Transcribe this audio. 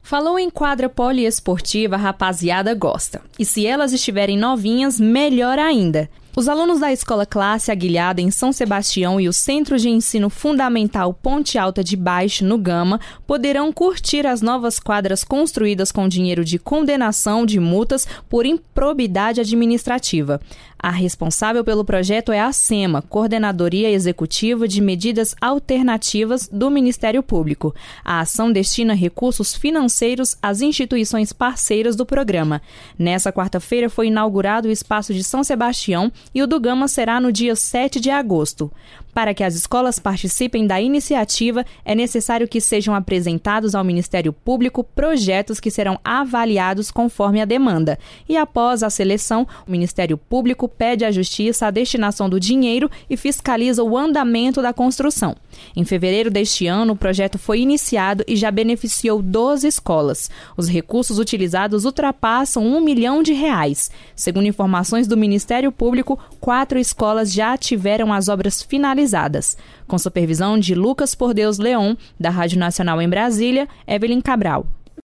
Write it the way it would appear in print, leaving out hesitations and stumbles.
Falou em quadra poliesportiva, a rapaziada gosta. E se elas estiverem novinhas, melhor ainda. Os alunos da Escola Classe Aguilhada em São Sebastião e o Centro de Ensino Fundamental Ponte Alta de Baixo, no Gama, poderão curtir as novas quadras construídas com dinheiro de condenação de multas por improbidade administrativa. A responsável pelo projeto é a SEMA, Coordenadoria Executiva de Medidas Alternativas do Ministério Público. A ação destina recursos financeiros às instituições parceiras do programa. Nessa quarta-feira foi inaugurado o espaço de São Sebastião e o do Gama será no dia 7 de agosto. Para que as escolas participem da iniciativa, é necessário que sejam apresentados ao Ministério Público projetos que serão avaliados conforme a demanda. E após a seleção, o Ministério Público pede à Justiça a destinação do dinheiro e fiscaliza o andamento da construção. Em fevereiro deste ano, o projeto foi iniciado e já beneficiou 12 escolas. Os recursos utilizados ultrapassam R$1 milhão. Segundo informações do Ministério Público, 4 escolas já tiveram as obras finalizadas. Com supervisão de Lucas Por Deus Leon, da Rádio Nacional em Brasília, Evelyn Cabral.